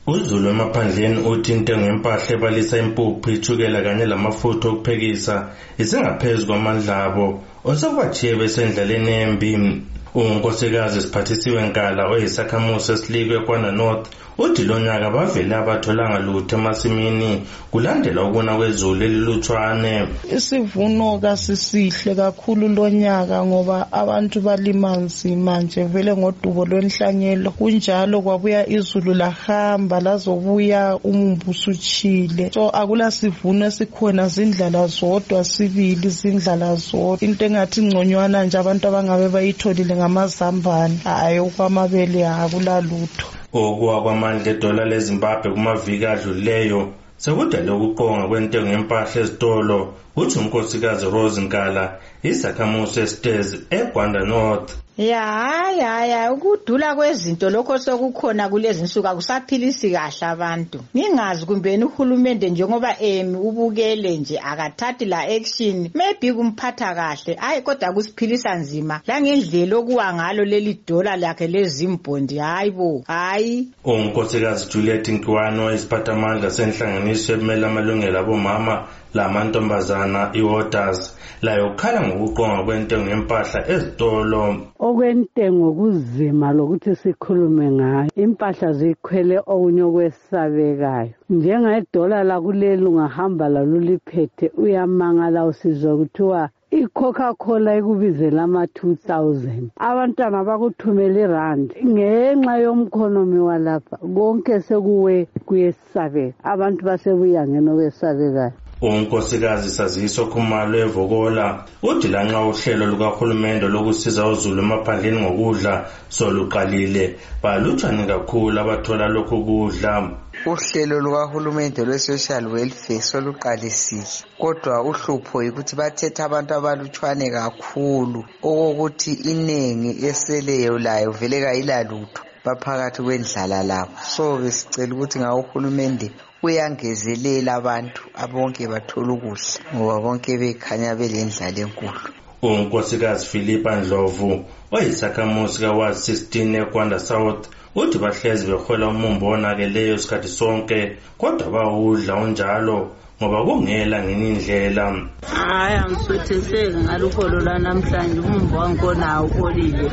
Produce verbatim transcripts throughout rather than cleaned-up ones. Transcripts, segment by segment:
uZulu emaphandleni uthi intengo yempahla ebalisa impuphu, ithukela kanye lamafutha okuphekisa isingaphezu kwamandla abo osekubachiye besendlaleni embi. Unkosikazi Siphathisiwe Nkala oyisakhamuzi esilikwe eKwana North uthi lo nyaka bavele abatholanga lutho emasimini kulandela ukuna kwezulu elilutshwane. Isivuno kasisihle kakhulu lo nyaka ngoba abantu balima nzima nje vele ngodubo lwenhlanyelo, kunjalo kwabuya izulu lahamba lazobuya umumbu usutshile, so akula sivuno esikhona, zindlala zodwa sibili zindlala zodwa. Into engathi ngconywana nje abantu abangabe bayitholile ngamazambane, hayi okwamabele akula lutho. Okuwa kwamandla edola leZimbabwe kumaviki adlulileyo sekudale ukuqonga kwentengo yempahla ezitolo, uthi unkosikazi Rose Nkala isakhamuzi esitezi eKwana North. Ya ya ya ukudula kwezinto lokho sokukhona kulezi insuku akusaphilisi kahle abantu. Ngingazi kumbeni uhulumende njengoba emi ubukele nje akathathi la action, maybe kumphatha kahle, hayi kodwa kusiphilisa nzima la ngendlela okuwa ngalo leli dola lakhe lezimbondi. Hayibo hayi. Unkosikazi Juliet Nkiwano isiphathamandla senhlanganiso emela amalungelo abomama lamantombazana iWarders layo ukhala ngokuqonga kwentengo yempahla ezitolo. Okwentengo kuzima lokuthi sikhulume ngayo, impahla zikhwele okunye kwesabekayo. Njengedola lakuleli ungahamba laluliphethe uyamangala usizwa kuthiwa iCoca-Cola ikubizela ama two thousand. Abantwana bakuthumela irand ngenxa yomkhonomi walapha konke sekuwe kuyesabeka, abantu basebuyangena kwesabekayo. Unkosikazi Saziso Khumalo eVokola uthi lanxa uhlelo lukahulumende lokusiza uZulu emaphandleni ngokudla soluqalile balutshwane kakhulu abathola lokhu kudla. Uhlelo lukahulumende lwe-social welfare soluqalisile, kodwa uhlupho ukuthi bathetha abantu abalutshwane kakhulu okokuthi inengi eseleyo layo vele kayilalutho baphakathi kwendlala labo. So besicela ukuthi ngawo uhulumende uyangezelela abantu abonke bathola ukudla ngoba bonke bekhanya belendlala enkulu. Unkosikazi Philippa Ndlovu oyisakhamuzi kaWard sixteen eKwanda South uthi bahlezi behola umumbu onakeleyo isikhathi sonke kodwa bawudla onjalo ngoba kungela ngenye indlela. Hayi angiswetheseki ngaluholo lwanamhlanje, umumbu wangkhona awupholile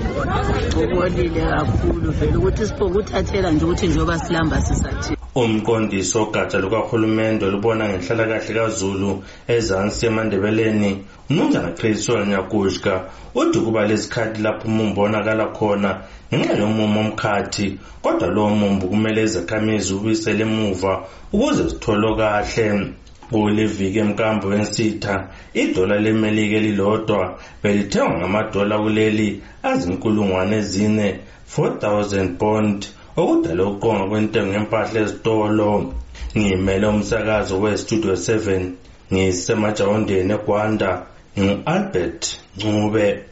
upholile kakhulu vele ukuthi sipokuthathela nje ukuthi njengoba silamba sisathi. Umqondisi ogatsha lukahulumende olubona ngenhlalakahle kaZulu ezansi eMandebeleni uMnumzana Chris Nyakushka uthi kuba lezikhathi lapho umumbu onakala khona ngenxa yomumo omkhathi, kodwa lo mumbu kumele izakhamizi ubuyisele emuva ukuze sithole kahle. Kuleviki emkambo wensitha idola lemelika elilodwa belithengwa ngamadola kuleli azinkulungwane ezine four thousand bond, okudala ukuqonga kwentengo yempahla ezitolo. Ngimele umsakazo weStudio seven ngisemajawondeni eGwanda, ngingu-Albert Ncube.